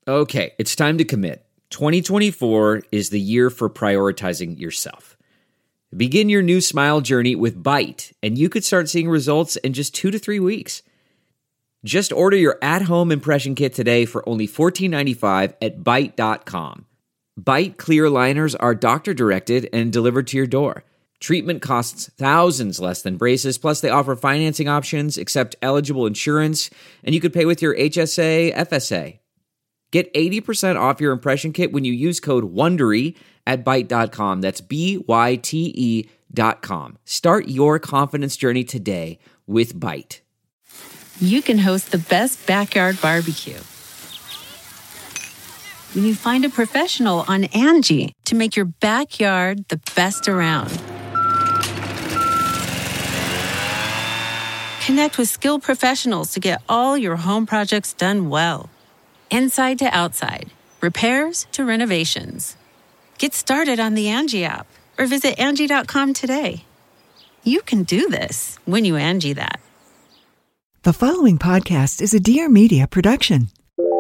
Okay, it's time to commit. 2024 is the year for prioritizing yourself. Begin your new smile journey with Byte, and you could start seeing results in just 2 to 3 weeks. Just order your at-home impression kit today for only $14.95 at Byte.com. Byte clear liners are doctor-directed and delivered to your door. Treatment costs thousands less than braces, plus they offer financing options, accept eligible insurance, and you could pay with your HSA, FSA. Get 80% off your impression kit when you use code WONDERY at Byte.com. That's BYTE.com. Start your confidence journey today with Byte. You can host the best backyard barbecue when you find a professional on Angie to make your backyard the best around. Connect with skilled professionals to get all your home projects done well. Inside to outside, repairs to renovations. Get started on the Angie app or visit Angie.com today. You can do this when you Angie that. The following podcast is a Dear Media production.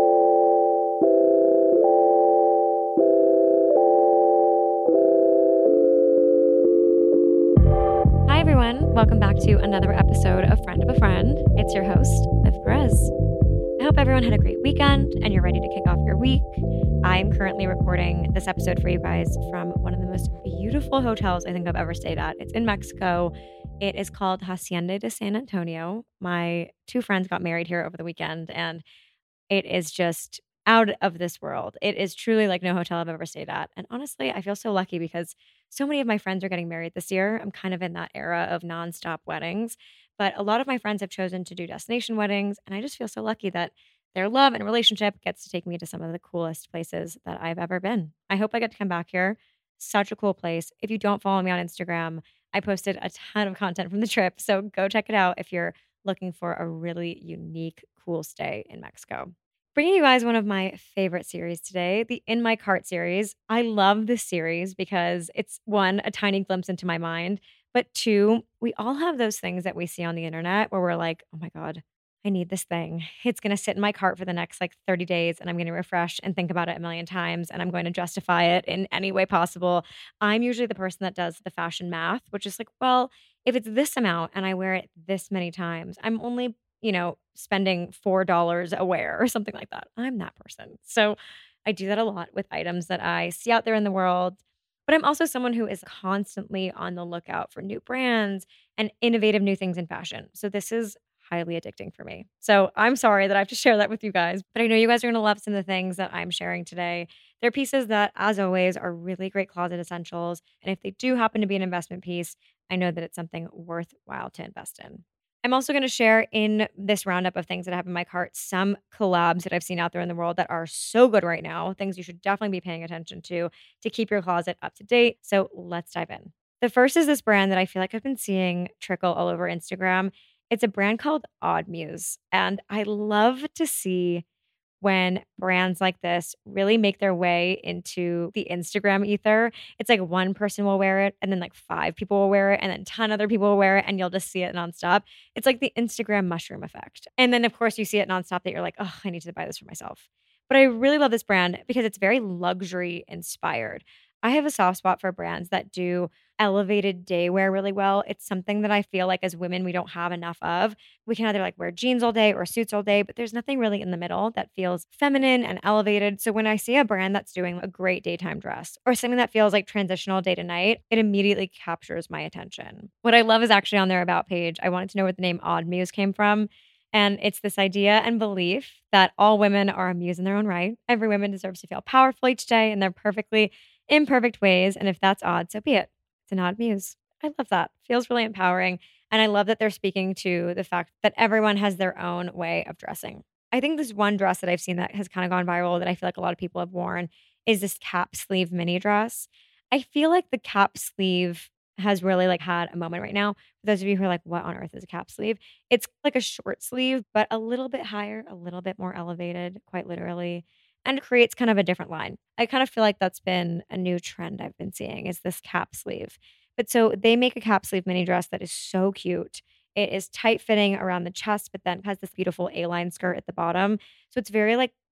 Hi, everyone. Welcome back to another episode of Friend of a Friend. It's your host, Liv Perez. I hope everyone had a great weekend and you're ready to kick off your week. I'm currently recording this episode for you guys from one of the most beautiful hotels I think I've ever stayed at. It's in Mexico. It is called Hacienda de San Antonio. My two friends got married here over the weekend, and it is just out of this world. It is truly like no hotel I've ever stayed at. And honestly, I feel so lucky because so many of my friends are getting married this year. I'm kind of in that era of nonstop weddings, but a lot of my friends have chosen to do destination weddings, and I just feel so lucky that their love and relationship gets to take me to some of the coolest places that I've ever been. I hope I get to come back here. Such a cool place. If you don't follow me on Instagram, I posted a ton of content from the trip, so go check it out if you're looking for a really unique, cool stay in Mexico. Bringing you guys one of my favorite series today, the In My Cart series. I love this series because it's, one, a tiny glimpse into my mind, but two, we all have those things that we see on the internet where we're like, oh my God, I need this thing. It's going to sit in my cart for the next 30 days and I'm going to refresh and think about it a million times and I'm going to justify it in any way possible. I'm usually the person that does the fashion math, which is like, well, if it's this amount and I wear it this many times, I'm only, spending $4 a wear or something like that. I'm that person. So I do that a lot with items that I see out there in the world. But I'm also someone who is constantly on the lookout for new brands and innovative new things in fashion. So this is highly addicting for me. So I'm sorry that I have to share that with you guys, but I know you guys are going to love some of the things that I'm sharing today. They're pieces that, as always, are really great closet essentials. And if they do happen to be an investment piece, I know that it's something worthwhile to invest in. I'm also going to share in this roundup of things that I have in my cart some collabs that I've seen out there in the world that are so good right now, things you should definitely be paying attention to keep your closet up to date. So let's dive in. The first is this brand that I feel like I've been seeing trickle all over Instagram. It's a brand called Odd Muse, and I love to see when brands like this really make their way into the Instagram ether. It's like one person will wear it and then 5 people will wear it and then 10 other people will wear it and you'll just see it nonstop. It's like the Instagram mushroom effect. And then of course you see it nonstop that you're like, oh, I need to buy this for myself. But I really love this brand because it's very luxury inspired. I have a soft spot for brands that do elevated day wear really well. It's something that I feel like as women, we don't have enough of. We can either wear jeans all day or suits all day, but there's nothing really in the middle that feels feminine and elevated. So when I see a brand that's doing a great daytime dress or something that feels like transitional day to night, it immediately captures my attention. What I love is actually on their About page. I wanted to know where the name Odd Muse came from. And it's this idea and belief that all women are a muse in their own right. Every woman deserves to feel powerful each day in their perfectly imperfect ways. And if that's odd, so be it. It's an odd muse. I love that. Feels really empowering. And I love that they're speaking to the fact that everyone has their own way of dressing. I think this one dress that I've seen that has kind of gone viral that I feel like a lot of people have worn is this cap sleeve mini dress. I feel like the cap sleeve has really had a moment right now. For those of you who are like, what on earth is a cap sleeve? It's like a short sleeve, but a little bit higher, a little bit more elevated, quite literally, and creates kind of a different line. I kind of feel like that's been a new trend I've been seeing is this cap sleeve. But so they make a cap sleeve mini dress that is so cute. It is tight fitting around the chest, but then has this beautiful A-line skirt at the bottom. So it's very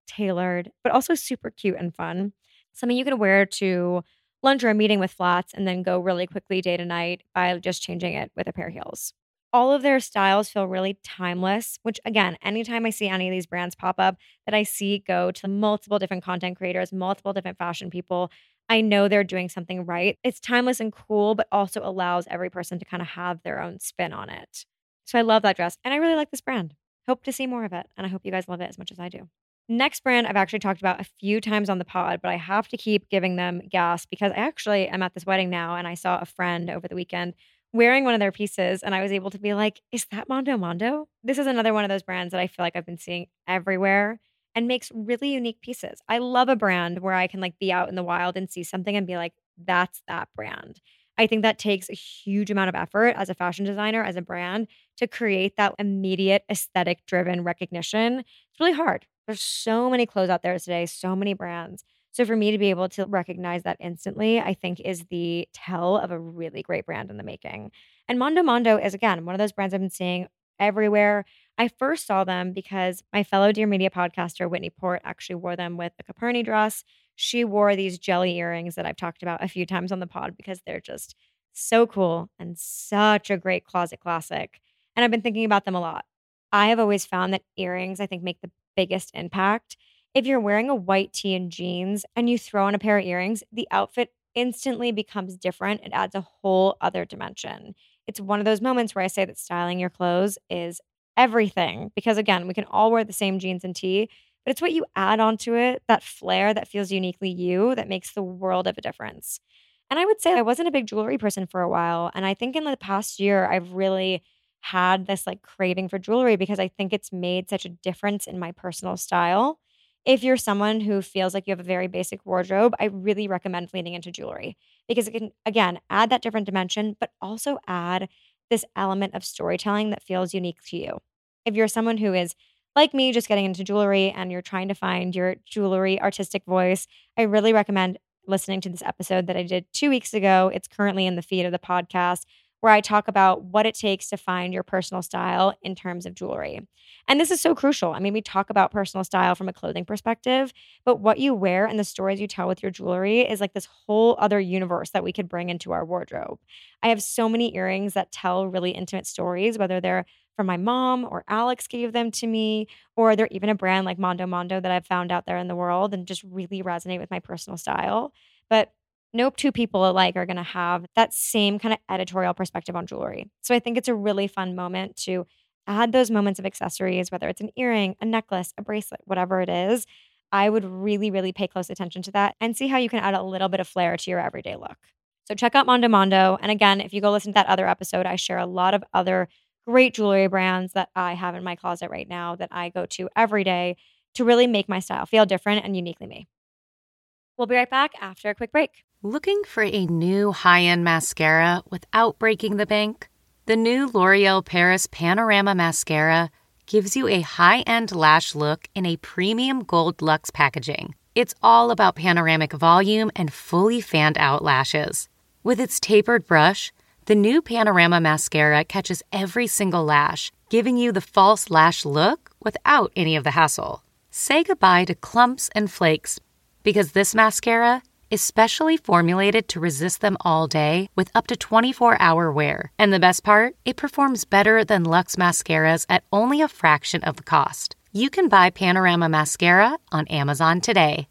tailored, but also super cute and fun. Something you can wear to lunch or a meeting with flats and then go really quickly day to night by just changing it with a pair of heels. All of their styles feel really timeless, which again, anytime I see any of these brands pop up that I see go to multiple different content creators, multiple different fashion people, I know they're doing something right. It's timeless and cool, but also allows every person to kind of have their own spin on it. So I love that dress and I really like this brand. Hope to see more of it. And I hope you guys love it as much as I do. Next brand I've actually talked about a few times on the pod, but I have to keep giving them gas because I actually am at this wedding now and I saw a friend over the weekend wearing one of their pieces and I was able to be like, is that Mondo Mondo? This is another one of those brands that I feel like I've been seeing everywhere and makes really unique pieces. I love a brand where I can like be out in the wild and see something and be like, that's that brand. I think that takes a huge amount of effort as a fashion designer, as a brand, to create that immediate aesthetic driven recognition. It's really hard. There's so many clothes out there today, so many brands. So for me to be able to recognize that instantly, I think is the tell of a really great brand in the making. And Mondo Mondo is, again, one of those brands I've been seeing everywhere. I first saw them because my fellow Dear Media podcaster, Whitney Port, actually wore them with the Caperni dress. She wore these jelly earrings that I've talked about a few times on the pod because they're just so cool and such a great closet classic. And I've been thinking about them a lot. I have always found that earrings, I think, make the biggest impact. If you're wearing a white tee and jeans and you throw on a pair of earrings, the outfit instantly becomes different. It adds a whole other dimension. It's one of those moments where I say that styling your clothes is everything because, again, we can all wear the same jeans and tee, but it's what you add onto it, that flair that feels uniquely you, that makes the world of a difference. And I would say I wasn't a big jewelry person for a while. And I think in the past year, I've really had this like craving for jewelry because I think it's made such a difference in my personal style. If you're someone who feels like you have a very basic wardrobe, I really recommend leaning into jewelry because it can, again, add that different dimension, but also add this element of storytelling that feels unique to you. If you're someone who is like me, just getting into jewelry and you're trying to find your jewelry artistic voice, I really recommend listening to this episode that I did 2 weeks ago. It's currently in the feed of the podcast where I talk about what it takes to find your personal style in terms of jewelry. And this is so crucial. I mean, we talk about personal style from a clothing perspective, but what you wear and the stories you tell with your jewelry is like this whole other universe that we could bring into our wardrobe. I have so many earrings that tell really intimate stories, whether they're from my mom or Alex gave them to me, or they're even a brand like Mondo Mondo that I've found out there in the world and just really resonate with my personal style. But no two people alike are going to have that same kind of editorial perspective on jewelry. So I think it's a really fun moment to add those moments of accessories, whether it's an earring, a necklace, a bracelet, whatever it is. I would really, really pay close attention to that and see how you can add a little bit of flair to your everyday look. So check out Mondo Mondo. And again, if you go listen to that other episode, I share a lot of other great jewelry brands that I have in my closet right now that I go to every day to really make my style feel different and uniquely me. We'll be right back after a quick break. Looking for a new high-end mascara without breaking the bank? The new L'Oreal Paris Panorama Mascara gives you a high-end lash look in a premium gold luxe packaging. It's all about panoramic volume and fully fanned-out lashes. With its tapered brush, the new Panorama Mascara catches every single lash, giving you the false lash look without any of the hassle. Say goodbye to clumps and flakes because this mascara is specially formulated to resist them all day with up to 24-hour wear. And the best part? It performs better than Luxe mascaras at only a fraction of the cost. You can buy Panorama Mascara on Amazon today.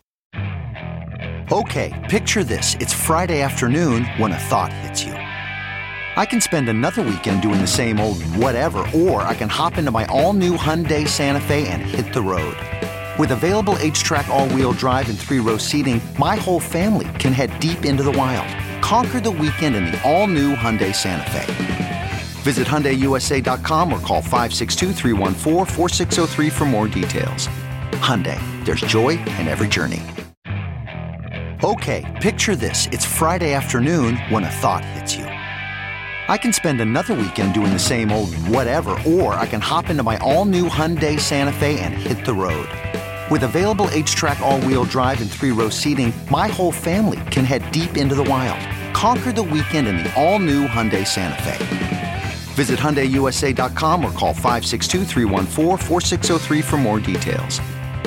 Okay, picture this. It's Friday afternoon when a thought hits you. I can spend another weekend doing the same old whatever, or I can hop into my all-new Hyundai Santa Fe and hit the road. With available H-Track all-wheel drive and 3-row seating, my whole family can head deep into the wild. Conquer the weekend in the all-new Hyundai Santa Fe. Visit HyundaiUSA.com or call 562-314-4603 for more details. Hyundai, there's joy in every journey. Okay, picture this. It's Friday afternoon when a thought hits you. I can spend another weekend doing the same old whatever, or I can hop into my all-new Hyundai Santa Fe and hit the road. With available H-Track all-wheel drive and 3-row seating, my whole family can head deep into the wild. Conquer the weekend in the all-new Hyundai Santa Fe. Visit HyundaiUSA.com or call 562-314-4603 for more details.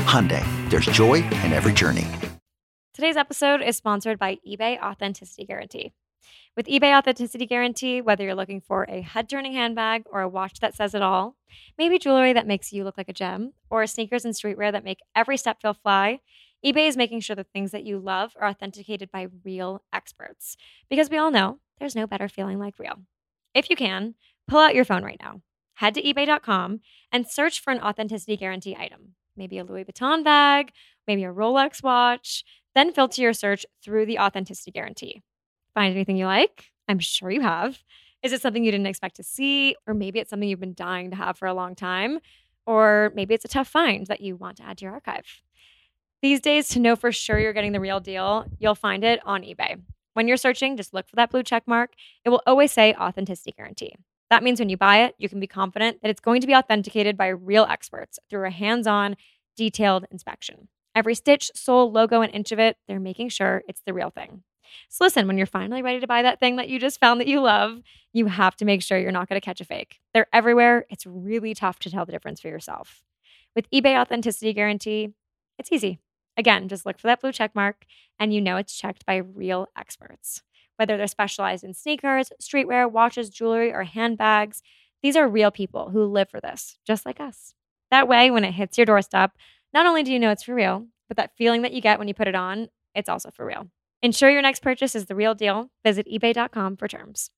Hyundai, there's joy in every journey. Today's episode is sponsored by eBay Authenticity Guarantee. With eBay Authenticity Guarantee, whether you're looking for a head-turning handbag or a watch that says it all, maybe jewelry that makes you look like a gem, or sneakers and streetwear that make every step feel fly, eBay is making sure the things that you love are authenticated by real experts. Because we all know there's no better feeling like real. If you can, pull out your phone right now. Head to ebay.com and search for an authenticity guarantee item. Maybe a Louis Vuitton bag, maybe a Rolex watch. Then filter your search through the authenticity guarantee. Find anything you like? I'm sure you have. Is it something you didn't expect to see? Or maybe it's something you've been dying to have for a long time? Or maybe it's a tough find that you want to add to your archive. These days, to know for sure you're getting the real deal, you'll find it on eBay. When you're searching, just look for that blue check mark. It will always say authenticity guarantee. That means when you buy it, you can be confident that it's going to be authenticated by real experts through a hands-on, detailed inspection. Every stitch, sole, logo, and inch of it, they're making sure it's the real thing. So listen, when you're finally ready to buy that thing that you just found that you love, you have to make sure you're not going to catch a fake. They're everywhere. It's really tough to tell the difference for yourself. With eBay Authenticity Guarantee, it's easy. Again, just look for that blue check mark and you know it's checked by real experts. Whether they're specialized in sneakers, streetwear, watches, jewelry, or handbags, these are real people who live for this, just like us. That way, when it hits your doorstep, not only do you know it's for real, but that feeling that you get when you put it on, it's also for real. Ensure your next purchase is the real deal. Visit ebay.com for terms.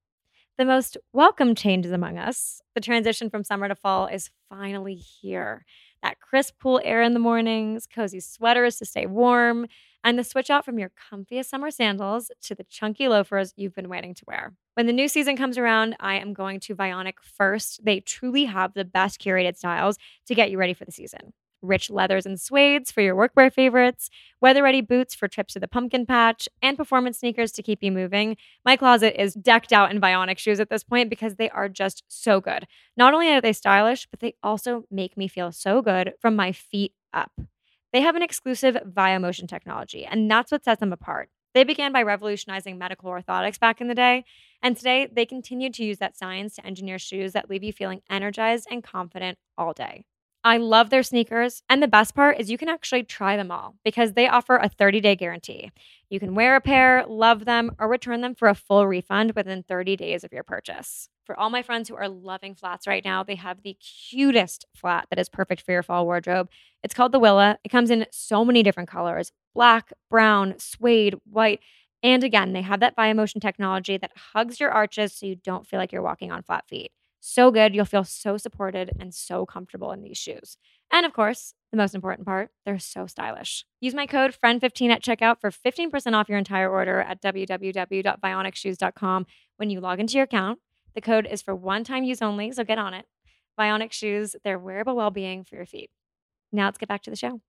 The most welcome changes among us, the transition from summer to fall, is finally here. That crisp, cool air in the mornings, cozy sweaters to stay warm, and the switch out from your comfiest summer sandals to the chunky loafers you've been waiting to wear. When the new season comes around, I am going to Vionic first. They truly have the best curated styles to get you ready for the season. Rich leathers and suedes for your workwear favorites, weather-ready boots for trips to the pumpkin patch, and performance sneakers to keep you moving. My closet is decked out in Vionic shoes at this point because they are just so good. Not only are they stylish, but they also make me feel so good from my feet up. They have an exclusive ViaMotion technology, and that's what sets them apart. They began by revolutionizing medical orthotics back in the day, and today they continue to use that science to engineer shoes that leave you feeling energized and confident all day. I love their sneakers, and the best part is you can actually try them all because they offer a 30-day guarantee. You can wear a pair, love them, or return them for a full refund within 30 days of your purchase. For all my friends who are loving flats right now, they have the cutest flat that is perfect for your fall wardrobe. It's called the Willa. It comes in so many different colors: black, brown, suede, white. And again, they have that ViaMotion technology that hugs your arches so you don't feel like you're walking on flat feet. So good. You'll feel so supported and so comfortable in these shoes. And of course, the most important part, they're so stylish. Use my code FRIEND15 at checkout for 15% off your entire order at www.vionicshoes.com when you log into your account. The code is for one-time use only, so get on it. Vionic shoes, they're wearable well-being for your feet. Now let's get back to the show.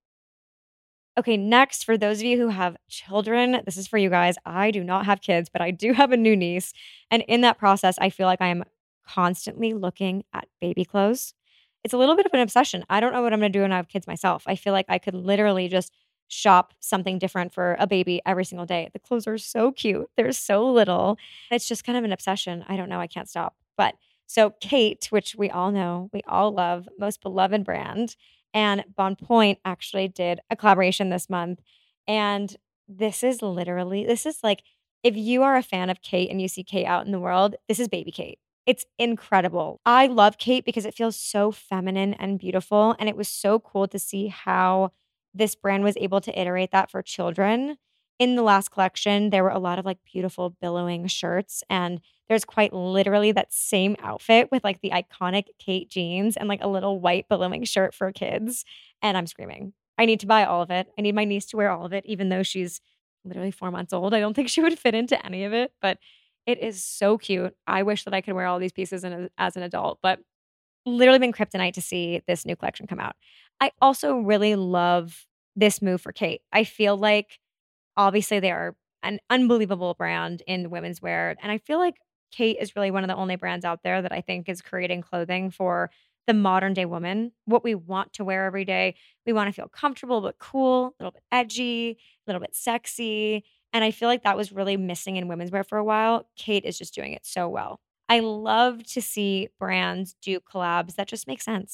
Okay, next, for those of you who have children, this is for you guys. I do not have kids, but I do have a new niece. And in that process, I feel like I am constantly looking at baby clothes. It's a little bit of an obsession. I don't know what I'm going to do when I have kids myself. I feel like I could literally just shop something different for a baby every single day. The clothes are so cute. They're so little. It's just kind of an obsession. I don't know. I can't stop. But so Kate, which we all know, we all love, most beloved brand, and Bon Point actually did a collaboration this month. And this is like, if you are a fan of Kate and you see Kate out in the world, this is baby Kate. It's incredible. I love Kate because it feels so feminine and beautiful. And it was so cool to see how this brand was able to iterate that for children. In the last collection, there were a lot of like beautiful billowing shirts. And there's quite literally that same outfit with like the iconic Kate jeans and like a little white billowing shirt for kids. And I'm screaming. I need to buy all of it. I need my niece to wear all of it, even though she's literally 4 months old. I don't think she would fit into any of it, but it is so cute. I wish that I could wear all these pieces as an adult, but literally been kryptonite to see this new collection come out. I also really love this move for Kate. I feel like obviously they are an unbelievable brand in women's wear. And I feel like Kate is really one of the only brands out there that I think is creating clothing for the modern day woman, what we want to wear every day. We want to feel comfortable, but cool, a little bit edgy, a little bit sexy. And I feel like that was really missing in women's wear for a while. Kate is just doing it so well. I love to see brands do collabs that just make sense.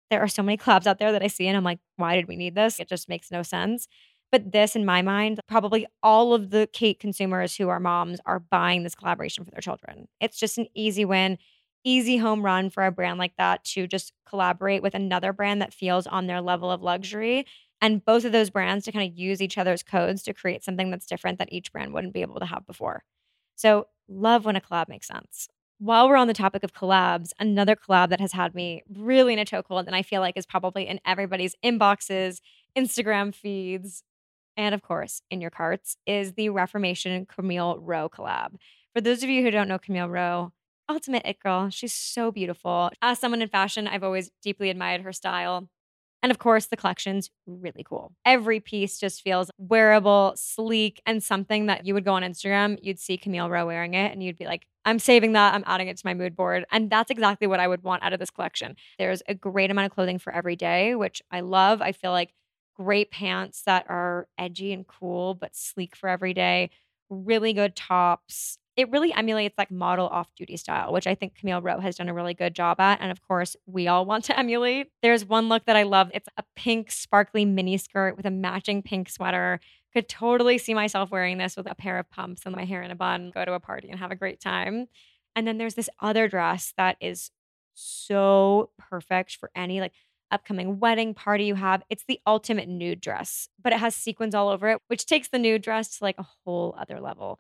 There are so many collabs out there that I see and I'm like, why did we need this? It just makes no sense. But this, in my mind, probably all of the cake consumers who are moms are buying this collaboration for their children. It's just an easy win, easy home run for a brand like that to just collaborate with another brand that feels on their level of luxury. And both of those brands to kind of use each other's codes to create something that's different that each brand wouldn't be able to have before. So love when a collab makes sense. While we're on the topic of collabs, another collab that has had me really in a chokehold and I feel like is probably in everybody's inboxes, Instagram feeds, and of course in your carts is the Reformation Camille Rowe collab. For those of you who don't know Camille Rowe, ultimate it girl. She's so beautiful. As someone in fashion, I've always deeply admired her style. And of course, the collection's really cool. Every piece just feels wearable, sleek, and something that you would go on Instagram, you'd see Camille Rowe wearing it, and you'd be like, I'm saving that, I'm adding it to my mood board. And that's exactly what I would want out of this collection. There's a great amount of clothing for every day, which I love. I feel like great pants that are edgy and cool, but sleek for every day. Really good tops. It really emulates like model off-duty style, which I think Camille Rowe has done a really good job at. And of course, we all want to emulate. There's one look that I love. It's a pink sparkly mini skirt with a matching pink sweater. Could totally see myself wearing this with a pair of pumps and my hair in a bun, go to a party and have a great time. And then there's this other dress that is so perfect for any like upcoming wedding party you have. It's the ultimate nude dress, but it has sequins all over it, which takes the nude dress to like a whole other level.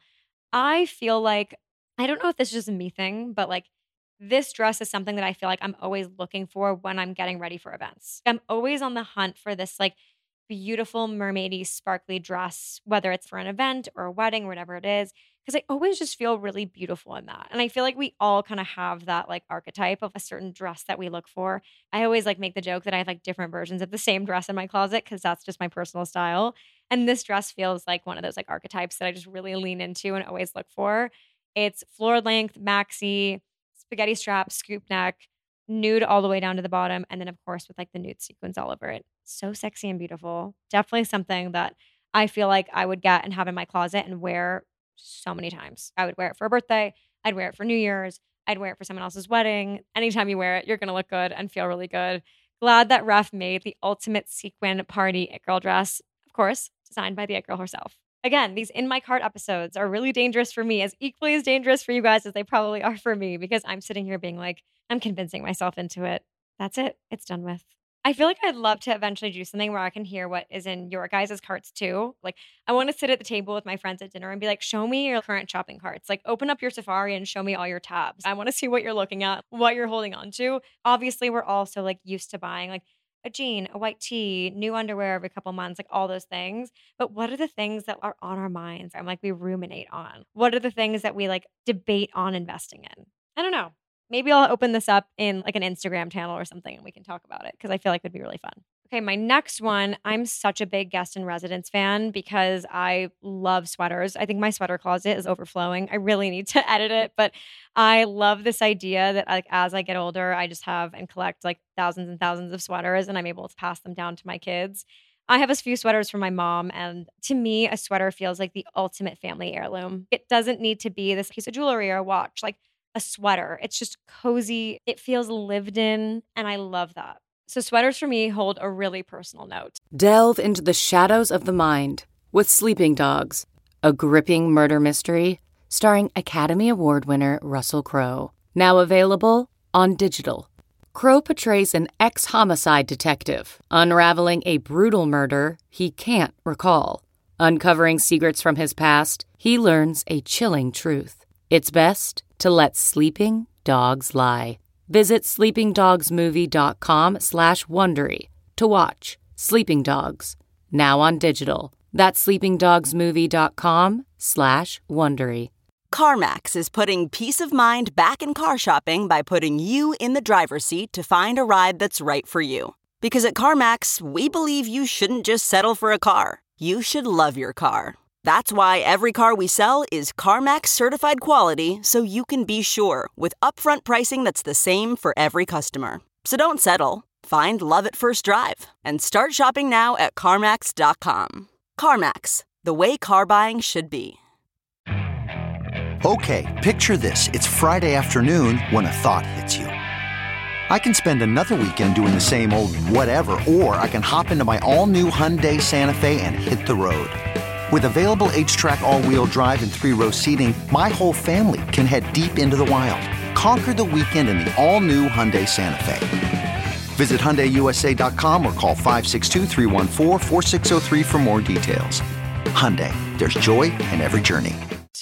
I feel like, I don't know if this is just a me thing, but like this dress is something that I feel like I'm always looking for when I'm getting ready for events. I'm always on the hunt for this like beautiful mermaidy sparkly dress, whether it's for an event or a wedding or whatever it is, because I always just feel really beautiful in that. And I feel like we all kind of have that like archetype of a certain dress that we look for. I always like make the joke that I have like different versions of the same dress in my closet because that's just my personal style. And this dress feels like one of those like archetypes that I just really lean into and always look for. It's floor length, maxi, spaghetti strap, scoop neck, nude all the way down to the bottom. And then of course with like the nude sequins all over it. So sexy and beautiful. Definitely something that I feel like I would get and have in my closet and wear so many times. I would wear it for a birthday. I'd wear it for New Year's. I'd wear it for someone else's wedding. Anytime you wear it, you're going to look good and feel really good. Glad that Ref made the ultimate sequin party it girl dress. Of course, designed by the it girl herself. Again, these In My Cart episodes are really dangerous for me, as equally as dangerous for you guys as they probably are for me, because I'm sitting here being like, I'm convincing myself into it. That's it. It's done with. I feel like I'd love to eventually do something where I can hear what is in your guys' carts too. Like, I want to sit at the table with my friends at dinner and be like, show me your current shopping carts. Like, open up your Safari and show me all your tabs. I want to see what you're looking at, what you're holding on to. Obviously, we're also like used to buying like a jean, a white tee, new underwear every couple months, like all those things. But what are the things that are on our minds and like we ruminate on? What are the things that we like debate on investing in? I don't know. Maybe I'll open this up in like an Instagram channel or something and we can talk about it because I feel like it would be really fun. Okay, my next one, I'm such a big Guest in Residence fan because I love sweaters. I think my sweater closet is overflowing. I really need to edit it, but I love this idea that like as I get older, I just have and collect like thousands and thousands of sweaters and I'm able to pass them down to my kids. I have a few sweaters from my mom, and to me, a sweater feels like the ultimate family heirloom. It doesn't need to be this piece of jewelry or a watch. Like a sweater. It's just cozy. It feels lived in, and I love that. So sweaters for me hold a really personal note. Delve into the shadows of the mind with Sleeping Dogs, a gripping murder mystery starring Academy Award winner Russell Crowe. Now available on digital. Crowe portrays an ex-homicide detective unraveling a brutal murder he can't recall. Uncovering secrets from his past, he learns a chilling truth. It's best to let sleeping dogs lie. Visit sleepingdogsmovie.com/Wondery to watch Sleeping Dogs, now on digital. That's sleepingdogsmovie.com/Wondery. CarMax is putting peace of mind back in car shopping by putting you in the driver's seat to find a ride that's right for you. Because at CarMax, we believe you shouldn't just settle for a car. You should love your car. That's why every car we sell is CarMax certified quality, so you can be sure with upfront pricing that's the same for every customer. So don't settle. Find love at first drive and start shopping now at CarMax.com. CarMax, the way car buying should be. Okay, picture this. It's Friday afternoon when a thought hits you. I can spend another weekend doing the same old whatever, or I can hop into my all-new Hyundai Santa Fe and hit the road. With available H-Track all-wheel drive and 3-row seating, my whole family can head deep into the wild. Conquer the weekend in the all-new Hyundai Santa Fe. Visit HyundaiUSA.com or call 562-314-4603 for more details. Hyundai, there's joy in every journey.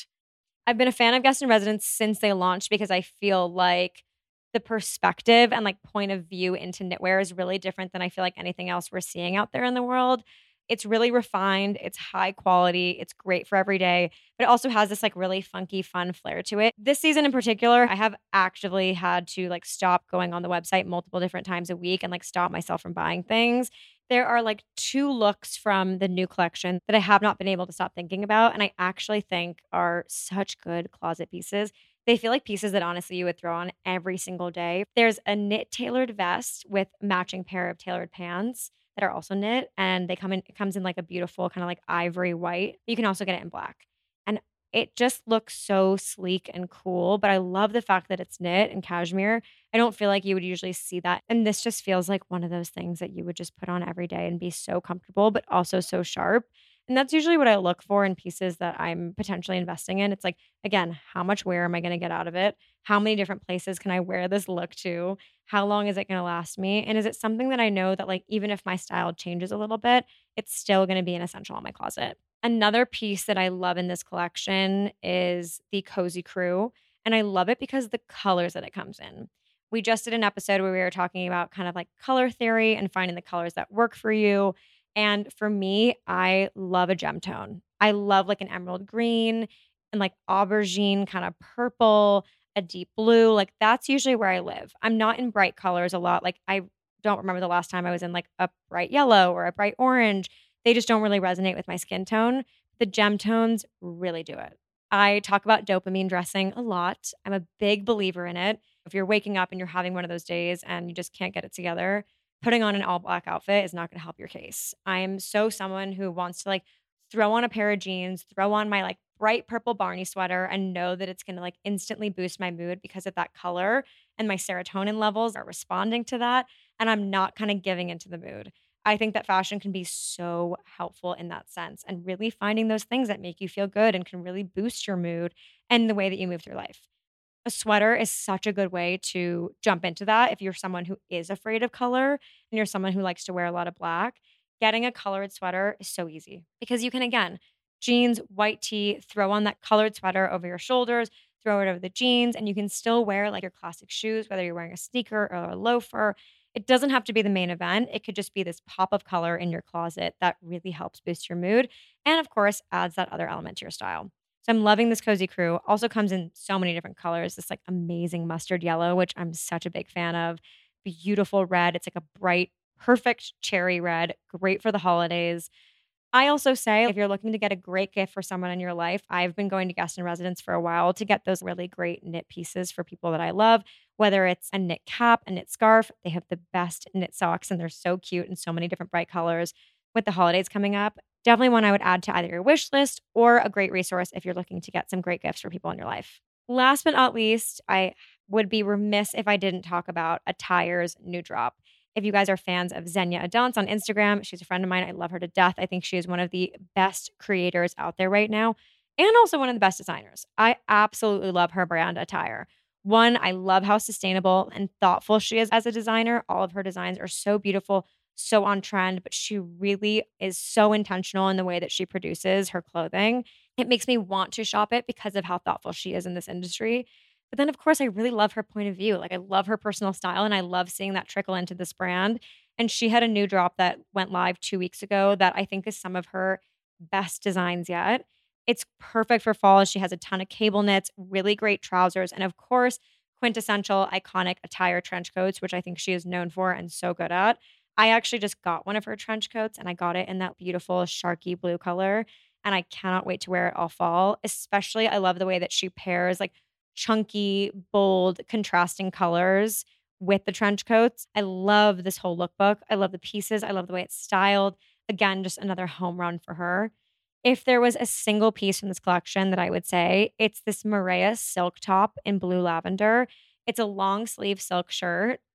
I've been a fan of Guest in Residence since they launched because I feel like the perspective and like point of view into knitwear is really different than I feel like anything else we're seeing out there in the world. It's really refined, it's high quality, it's great for every day, but it also has this like really funky, fun flair to it. This season in particular, I have actively had to like stop going on the website multiple different times a week and like stop myself from buying things. There are like 2 looks from the new collection that I have not been able to stop thinking about, and I actually think are such good closet pieces. They feel like pieces that honestly you would throw on every single day. There's a knit tailored vest with matching pair of tailored pants that are also knit, and it comes in like a beautiful kind of like ivory white. You can also get it in black. And it just looks so sleek and cool, but I love the fact that it's knit and cashmere. I don't feel like you would usually see that. And this just feels like one of those things that you would just put on every day and be so comfortable, but also so sharp. And that's usually what I look for in pieces that I'm potentially investing in. It's like, again, how much wear am I going to get out of it? How many different places can I wear this look to? How long is it going to last me? And is it something that I know that like, even if my style changes a little bit, it's still going to be an essential in my closet? Another piece that I love in this collection is the Cozy Crew. And I love it because of the colors that it comes in. We just did an episode where we were talking about kind of like color theory and finding the colors that work for you. And for me, I love a gem tone. I love like an emerald green and like aubergine kind of purple, a deep blue. Like that's usually where I live. I'm not in bright colors a lot. Like I don't remember the last time I was in like a bright yellow or a bright orange. They just don't really resonate with my skin tone. The gem tones really do it. I talk about dopamine dressing a lot. I'm a big believer in it. If you're waking up and you're having one of those days and you just can't get it together, putting on an all black outfit is not going to help your case. I am so someone who wants to like throw on a pair of jeans, throw on my like bright purple Barney sweater and know that it's going to like instantly boost my mood because of that color, and my serotonin levels are responding to that, and I'm not kind of giving into the mood. I think that fashion can be so helpful in that sense, and really finding those things that make you feel good and can really boost your mood and the way that you move through life. A sweater is such a good way to jump into that. If you're someone who is afraid of color and you're someone who likes to wear a lot of black, getting a colored sweater is so easy because you can, again, jeans, white tee, throw on that colored sweater over your shoulders, throw it over the jeans, and you can still wear like your classic shoes, whether you're wearing a sneaker or a loafer. It doesn't have to be the main event. It could just be this pop of color in your closet that really helps boost your mood. And of course, adds that other element to your style. So I'm loving this Cozy Crew. Also comes in so many different colors. This like amazing mustard yellow, which I'm such a big fan of. Beautiful red. It's like a bright, perfect cherry red. Great for the holidays. I also say if you're looking to get a great gift for someone in your life, I've been going to Guest in Residence for a while to get those really great knit pieces for people that I love, whether it's a knit cap, a knit scarf. They have the best knit socks and they're so cute in so many different bright colors. With the holidays coming up, definitely one I would add to either your wish list or a great resource if you're looking to get some great gifts for people in your life. Last but not least, I would be remiss if I didn't talk about Attire's new drop. If you guys are fans of Xenia Adance on Instagram, she's a friend of mine. I love her to death. I think she is one of the best creators out there right now and also one of the best designers. I absolutely love her brand Attire. One, I love how sustainable and thoughtful she is as a designer. All of her designs are so beautiful, so on trend, but she really is so intentional in the way that she produces her clothing. It makes me want to shop it because of how thoughtful she is in this industry. But then, of course, I really love her point of view. Like, I love her personal style, and I love seeing that trickle into this brand. And she had a new drop that went live 2 weeks ago that I think is some of her best designs yet. It's perfect for fall. She has a ton of cable knits, really great trousers, and of course, quintessential, iconic Attire trench coats, which I think she is known for and so good at. I actually just got one of her trench coats, and I got it in that beautiful sharky blue color, and I cannot wait to wear it all fall. Especially, I love the way that she pairs like chunky, bold, contrasting colors with the trench coats. I love this whole lookbook. I love the pieces. I love the way it's styled. Again, just another home run for her. If there was a single piece from this collection that I would say, it's this Maria silk top in blue lavender. It's a long sleeve silk shirt.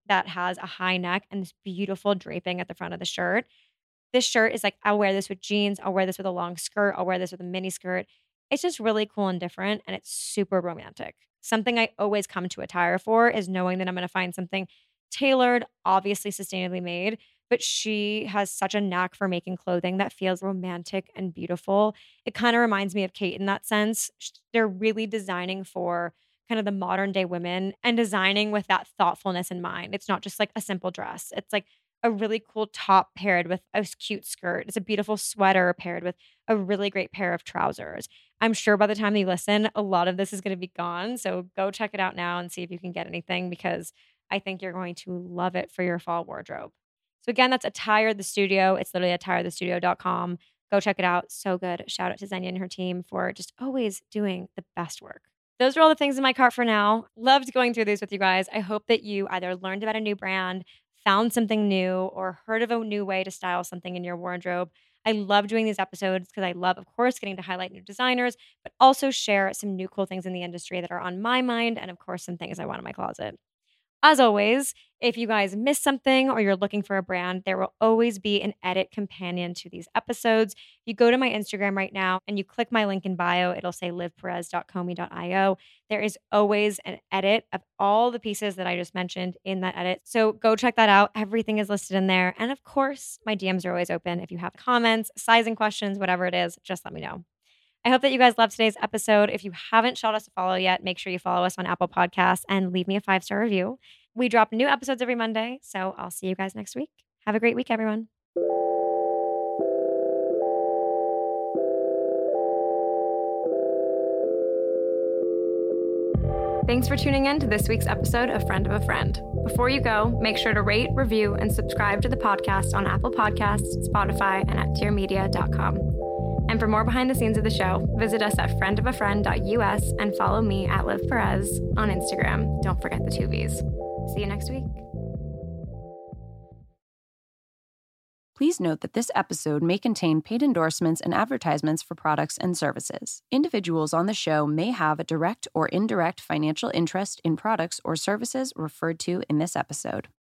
that has a high neck and this beautiful draping at the front of the shirt. This shirt is like, I'll wear this with jeans. I'll wear this with a long skirt. I'll wear this with a mini skirt. It's just really cool and different, and it's super romantic. Something I always come to attire for is knowing that I'm going to find something tailored, obviously sustainably made, but she has such a knack for making clothing that feels romantic and beautiful. It kind of reminds me of Kate in that sense. They're really designing for kind of the modern day women and designing with that thoughtfulness in mind. It's not just like a simple dress. It's like a really cool top paired with a cute skirt. It's a beautiful sweater paired with a really great pair of trousers. I'm sure by the time you listen, a lot of this is going to be gone. So go check it out now and see if you can get anything, because I think you're going to love it for your fall wardrobe. So again, that's Attire the Studio. It's literally attirethestudio.com. Go check it out. So good. Shout out to Xenia and her team for just always doing the best work. Those are all the things in my cart for now. Loved going through these with you guys. I hope that you either learned about a new brand, found something new, or heard of a new way to style something in your wardrobe. I love doing these episodes because I love, of course, getting to highlight new designers, but also share some new cool things in the industry that are on my mind, and of course, some things I want in my closet. As always, if you guys miss something or you're looking for a brand, there will always be an edit companion to these episodes. You go to my Instagram right now and you click my link in bio, it'll say livperez.comey.io. There is always an edit of all the pieces that I just mentioned in that edit. So go check that out. Everything is listed in there. And of course, my DMs are always open. If you have comments, sizing questions, whatever it is, just let me know. I hope that you guys loved today's episode. If you haven't shot us a follow yet, make sure you follow us on Apple Podcasts and leave me a 5-star review. We drop new episodes every Monday, so I'll see you guys next week. Have a great week, everyone. Thanks for tuning in to this week's episode of Friend of a Friend. Before you go, make sure to rate, review, and subscribe to the podcast on Apple Podcasts, Spotify, and at tiermedia.com. And for more behind the scenes of the show, visit us at friendofafriend.us and follow me at Liv Perez on Instagram. Don't forget the 2 V's. See you next week. Please note that this episode may contain paid endorsements and advertisements for products and services. Individuals on the show may have a direct or indirect financial interest in products or services referred to in this episode.